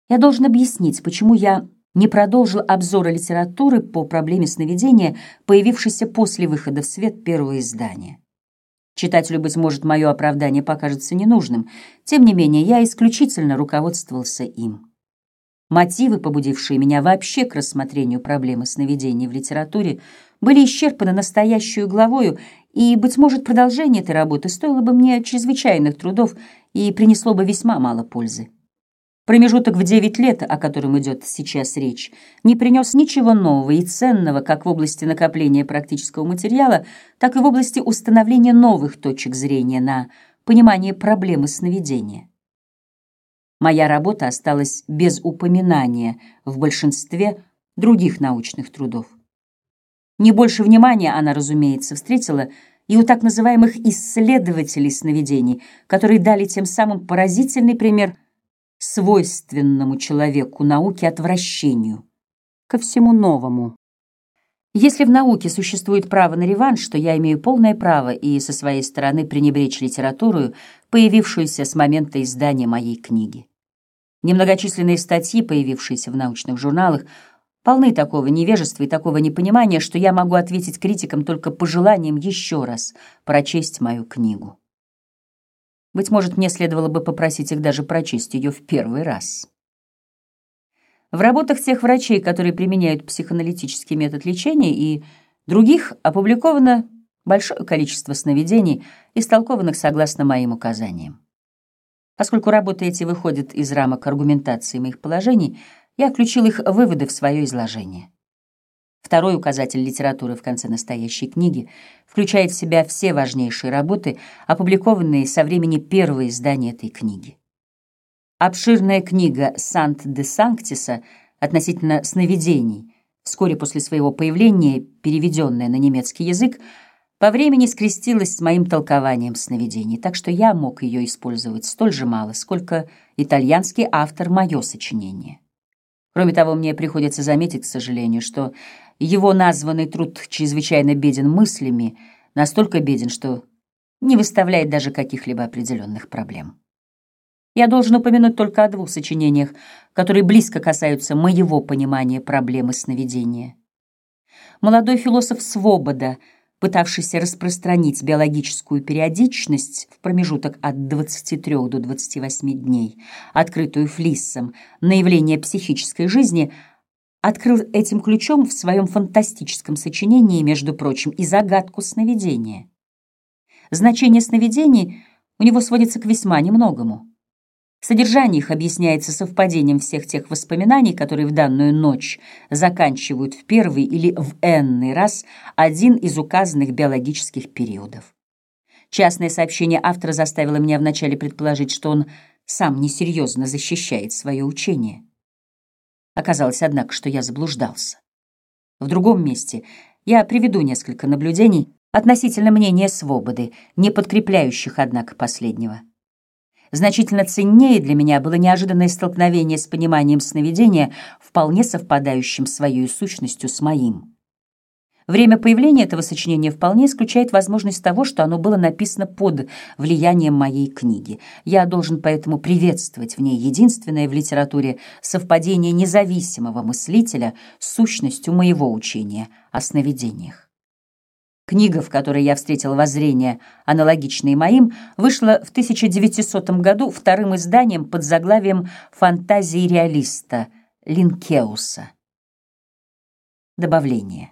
Я должен объяснить, почему я не продолжил обзора литературы по проблеме сновидения, появившейся после выхода в свет первого издания. Читателю, быть может, мое оправдание покажется ненужным. Тем не менее, я исключительно руководствовался им. Мотивы, побудившие меня вообще к рассмотрению проблемы сновидений в литературе, были исчерпаны настоящую главою, и, быть может, продолжение этой работы стоило бы мне чрезвычайных трудов и принесло бы весьма мало пользы. Промежуток в 9 лет, о котором идет сейчас речь, не принес ничего нового и ценного как в области накопления практического материала, так и в области установления новых точек зрения на понимание проблемы сновидения. Моя работа осталась без упоминания в большинстве других научных трудов. Не больше внимания она, разумеется, встретила и у так называемых исследователей сновидений, которые дали тем самым поразительный пример свойственному человеку науке отвращению ко всему новому. Если в науке существует право на реванш, то я имею полное право и со своей стороны пренебречь литературою, появившуюся с момента издания моей книги. Немногочисленные статьи, появившиеся в научных журналах, полны такого невежества и такого непонимания, что я могу ответить критикам только пожеланием еще раз прочесть мою книгу. Быть может, мне следовало бы попросить их даже прочесть ее в первый раз. В работах тех врачей, которые применяют психоаналитический метод лечения, и других опубликовано большое количество сновидений, истолкованных согласно моим указаниям. Поскольку работы эти выходят из рамок аргументации моих положений, я включил их выводы в свое изложение. Второй указатель литературы в конце настоящей книги включает в себя все важнейшие работы, опубликованные со времени первого издания этой книги. Обширная книга «Сант де Санктиса» относительно сновидений, вскоре после своего появления, переведенная на немецкий язык, по времени скрестилась с моим толкованием сновидений, так что я мог ее использовать столь же мало, сколько итальянский автор мое сочинение. Кроме того, мне приходится заметить, к сожалению, что его названный труд чрезвычайно беден мыслями, настолько беден, что не выставляет даже каких-либо определенных проблем. Я должен упомянуть только о 2 сочинениях, которые близко касаются моего понимания проблемы сновидения. Молодой философ Свобода, пытавшийся распространить биологическую периодичность в промежуток от 23 до 28 дней, открытую Флиссом, на явление психической жизни, открыл этим ключом в своем фантастическом сочинении, между прочим, и загадку сновидения. Значение сновидений у него сводится к весьма немногому. Содержание их объясняется совпадением всех тех воспоминаний, которые в данную ночь заканчивают в первый или в энный раз один из указанных биологических периодов. Частное сообщение автора заставило меня вначале предположить, что он сам несерьезно защищает свое учение. Оказалось, однако, что я заблуждался. В другом месте я приведу несколько наблюдений относительно мнения Свободы, не подкрепляющих, однако, последнего. Значительно ценнее для меня было неожиданное столкновение с пониманием сновидения, вполне совпадающим своей сущностью с моим. Время появления этого сочинения вполне исключает возможность того, что оно было написано под влиянием моей книги. Я должен поэтому приветствовать в ней единственное в литературе совпадение независимого мыслителя с сущностью моего учения о сновидениях. Книга, в которой я встретил воззрения, аналогичные моим, вышла в 1900 году вторым изданием под заглавием «Фантазии реалиста» Линкеуса. Добавление.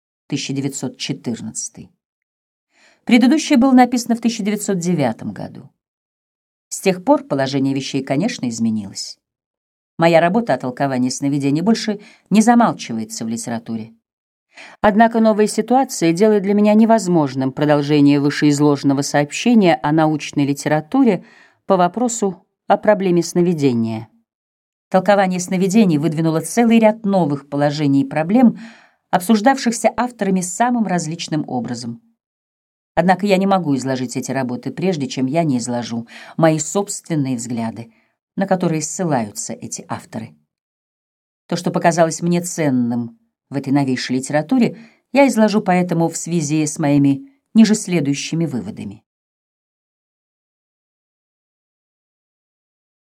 1914. Предыдущее было написано в 1909 году. С тех пор положение вещей, конечно, изменилось. Моя работа о толковании сновидений больше не замалчивается в литературе. Однако новая ситуация делает для меня невозможным продолжение вышеизложенного сообщения о научной литературе по вопросу о проблеме сновидения. Толкование сновидений выдвинуло целый ряд новых положений и проблем, обсуждавшихся авторами самым различным образом. Однако я не могу изложить эти работы, прежде чем я не изложу мои собственные взгляды, на которые ссылаются эти авторы. То, что показалось мне ценным в этой новейшей литературе, я изложу поэтому в связи с моими ниже следующими выводами.